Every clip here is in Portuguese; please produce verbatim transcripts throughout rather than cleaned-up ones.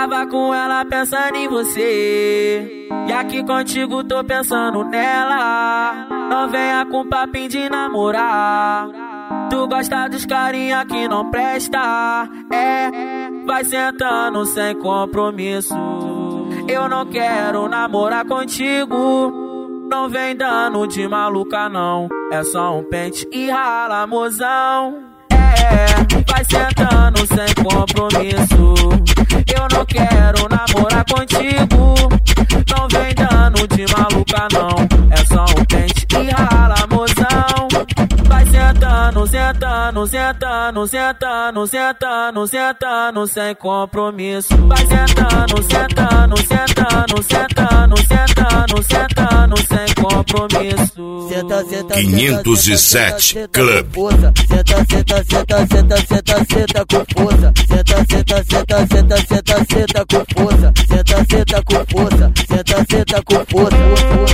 Tava com ela pensando em você, e aqui contigo tô pensando nela. Não venha com papinho de namorar, tu gosta dos carinha que não presta. É, vai sentando sem compromisso. Eu não quero namorar contigo, não vem dando de maluca não. É só um pente e rala, mozão. É, vai sentando sem compromisso. Eu não quero namorar contigo, não vem dando de maluca não. É só um pente e rala, mozão. Vai sentando, sentando, sentando, sentando, sentando, sentando sem compromisso. Vai sentando, sentando, sentando, sentando, sentando, sentando sem compromisso. Senta, senta, quinhentos e sete Club. Senta, senta, senta, senta, senta, senta com força. Senta, senta, senta, senta, senta, senta com força. Senta, senta com força. Senta, senta com força.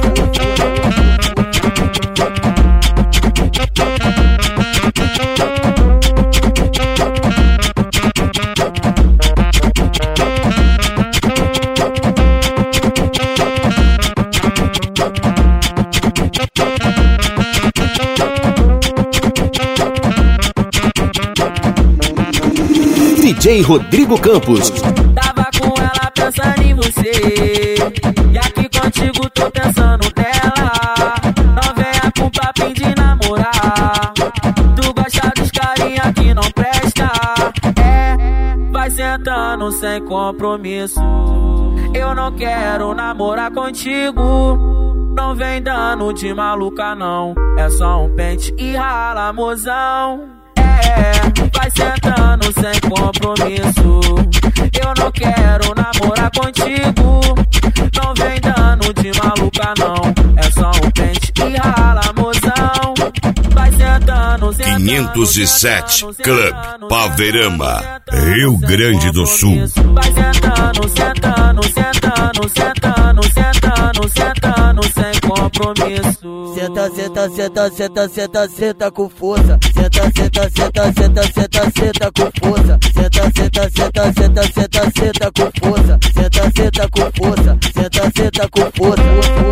D J Rodrigo Campos. Tava com ela pensando em você, e aqui contigo tô pensando nela. Não venha com papinho de namorar, tu gosta dos carinha que não presta. É, vai sentando sem compromisso. Eu não quero namorar contigo, não vem dando de maluca não. É só um pente e rala, mozão. É, vai sentando sem compromisso. Eu não quero namorar contigo, não vem dando de maluca não. É só um pente e rala, mozão. Vai sentando, sentando, quinhentos e sete Club, Paverama, Rio Grande do Sul. Vai sentando, sentando, sentando, sentando, sentando, sentando sem compromisso. Senta, senta, senta, senta, senta, senta com força. Senta, senta, senta, senta, senta, senta com força. Senta, senta, senta, senta, senta, senta com força. Senta, senta com força. Senta, senta com força.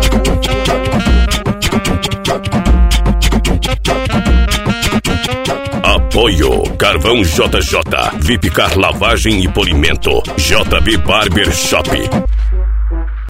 Apoio Carvão J J, Vipcar Lavagem e Polimento, J B Barber Shop.